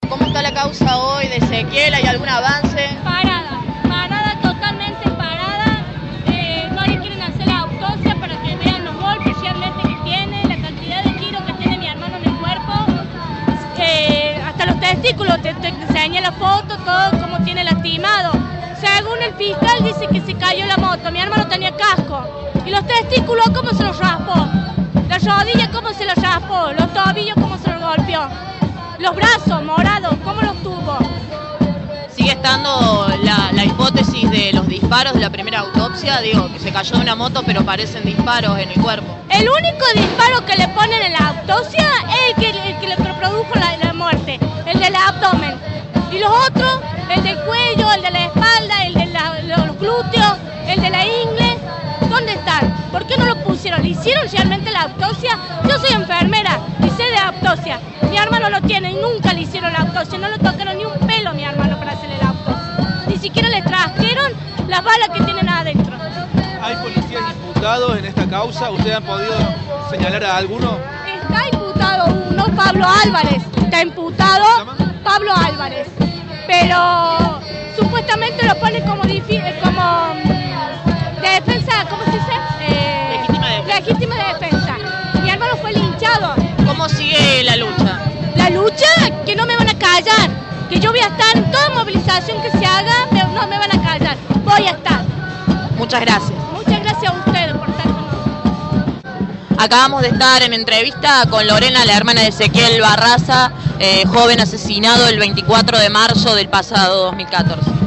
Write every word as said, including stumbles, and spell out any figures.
¿cómo está la causa hoy de Ezequiel? ¿Hay algún avance? Parada, parada, totalmente parada. Eh, todavía quieren hacer la autopsia para que vean los golpes realmente que tiene, la cantidad de tiros que tiene mi hermano en el cuerpo. Eh, hasta los testículos, te, te enseñé la foto, todo como tiene lastimado. Según el fiscal dice que se cayó la moto, mi hermano tenía casco. ¿Y los testículos cómo se los raspó? La rodilla cómo se los raspó, los tobillos cómo se los golpeó. Los brazos morados, ¿cómo los tuvo? Sigue estando la, la hipótesis de los disparos de la primera autopsia, digo, que se cayó de una moto pero parecen disparos en el cuerpo. El único disparo que le ponen en la autopsia es el que, el que le produjo la, la muerte, el del abdomen. Y los otros, el del cuello, el de la espalda, el de la, los glúteos, el de la ingle, ¿dónde están? ¿Por qué no lo pusieron? ¿Le hicieron realmente la autopsia? Yo soy enfermera y sé de autopsia. Mi hermano lo tiene y nunca le hicieron la autopsia, no le tocaron ni un pelo a mi hermano para hacerle la autopsia. Ni siquiera le trajeron las balas que tienen adentro. ¿Hay policías imputados en esta causa? ¿Ustedes han podido señalar a alguno? Está imputado uno, Pablo Álvarez. Está imputado Pablo Álvarez. Pero supuestamente lo pone como, como de defensa, ¿cómo se dice? Eh, legítima defensa. Legítima defensa. Mi hermano fue linchado. ¿Cómo sigue la lucha? La lucha, que no me van a callar. Que yo voy a estar en toda movilización que se haga, me, no me van a callar. Voy a estar. Muchas gracias. Muchas gracias a ustedes por estar con nosotros. Acabamos de estar en entrevista con Lorena, la hermana de Ezequiel Barraza, eh, joven asesinado el veinticuatro de marzo del pasado dos mil catorce.